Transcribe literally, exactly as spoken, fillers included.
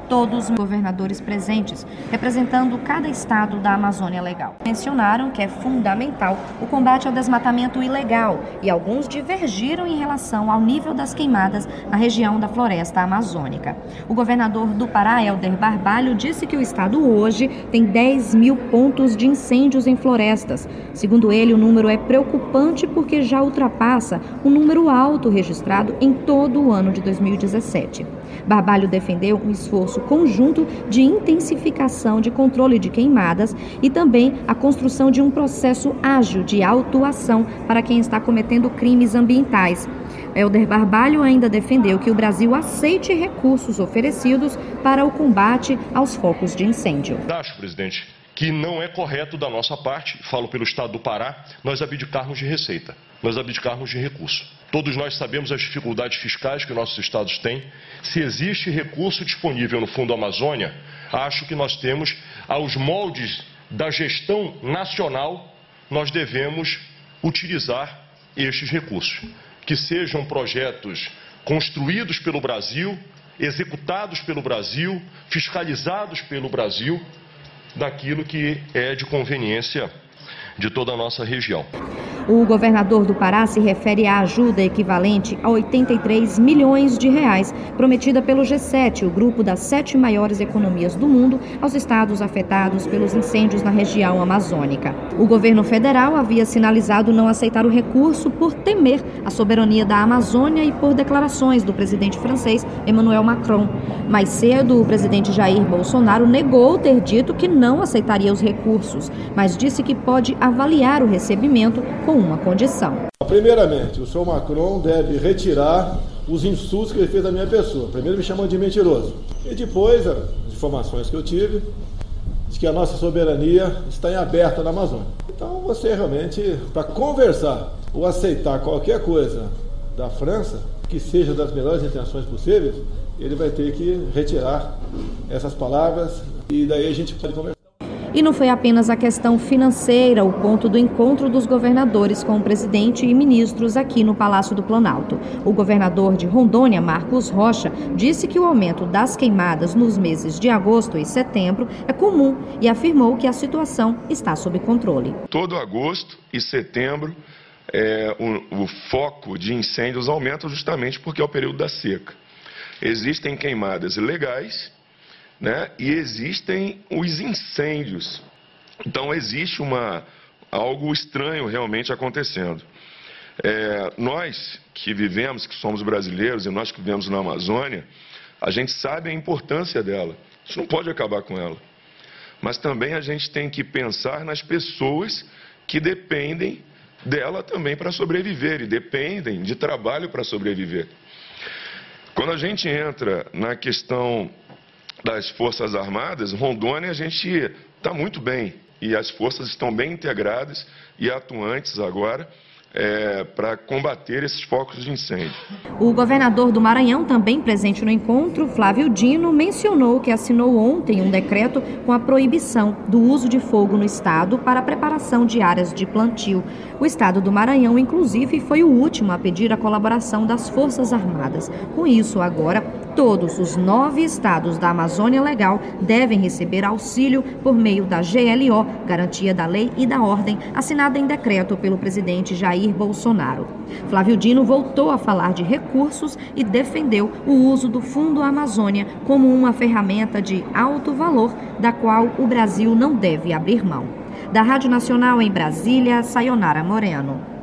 todos os governadores presentes, representando cada estado da Amazônia Legal. Mencionaram que é fundamental o combate ao desmatamento ilegal e alguns divergiram em relação ao nível das queimadas na região da floresta amazônica. O governador do Pará, Helder Barbalho, disse que o estado hoje tem dez mil pontos de incêndios em florestas. Segundo ele, o número é preocupante porque já ultrapassa um número alto registrado em todo o ano de dois mil e dezessete. Barbalho defendeu um esforço conjunto de intensificação de controle de queimadas e também a construção de um processo ágil de autuação para quem está cometendo crimes ambientais. Helder Barbalho ainda defendeu que o Brasil aceite recursos oferecidos para o combate aos focos de incêndio. Acho, presidente, que não é correto da nossa parte, falo pelo estado do Pará, nós abdicarmos de receita, nós abdicarmos de recurso. Todos nós sabemos as dificuldades fiscais que nossos estados têm. Se existe recurso disponível no Fundo Amazônia, acho que nós temos, aos moldes da gestão nacional, nós devemos utilizar estes recursos. Que sejam projetos construídos pelo Brasil, executados pelo Brasil, fiscalizados pelo Brasil, daquilo que é de conveniência de toda a nossa região. O governador do Pará se refere à ajuda equivalente a oitenta e três milhões de reais prometida pelo G sete, o grupo das sete maiores economias do mundo, aos estados afetados pelos incêndios na região amazônica. O governo federal havia sinalizado não aceitar o recurso por temer a soberania da Amazônia e por declarações do presidente francês Emmanuel Macron. Mais cedo, o presidente Jair Bolsonaro negou ter dito que não aceitaria os recursos, mas disse que pode avaliar o recebimento com uma condição. Primeiramente, o senhor Macron deve retirar os insultos que ele fez à minha pessoa. Primeiro me chamou de mentiroso. E depois, as informações que eu tive, de que a nossa soberania está em aberta na Amazônia. Então você realmente, para conversar ou aceitar qualquer coisa da França, que seja das melhores intenções possíveis, ele vai ter que retirar essas palavras e daí a gente pode conversar. E não foi apenas a questão financeira o ponto do encontro dos governadores com o presidente e ministros aqui no Palácio do Planalto. O governador de Rondônia, Marcos Rocha, disse que o aumento das queimadas nos meses de agosto e setembro é comum e afirmou que a situação está sob controle. Todo agosto e setembro, é, o, o foco de incêndios aumenta justamente porque é o período da seca. Existem queimadas legais, né? E existem os incêndios. Então existe uma, algo estranho realmente acontecendo. É, nós que vivemos, que somos brasileiros e nós que vivemos na Amazônia, a gente sabe a importância dela. Isso não pode acabar com ela. Mas também a gente tem que pensar nas pessoas que dependem dela também para sobreviver e dependem de trabalho para sobreviver. Quando a gente entra na questão das Forças Armadas, Rondônia a gente está muito bem e as forças estão bem integradas e atuantes agora é, para combater esses focos de incêndio. O governador do Maranhão, também presente no encontro, Flávio Dino, mencionou que assinou ontem um decreto com a proibição do uso de fogo no estado para a preparação de áreas de plantio. O estado do Maranhão, inclusive, foi o último a pedir a colaboração das Forças Armadas. Com isso, agora, todos os nove estados da Amazônia Legal devem receber auxílio por meio da G L O, Garantia da Lei e da Ordem, assinada em decreto pelo presidente Jair Bolsonaro. Flávio Dino voltou a falar de recursos e defendeu o uso do Fundo Amazônia como uma ferramenta de alto valor, da qual o Brasil não deve abrir mão. Da Rádio Nacional em Brasília, Sayonara Moreno.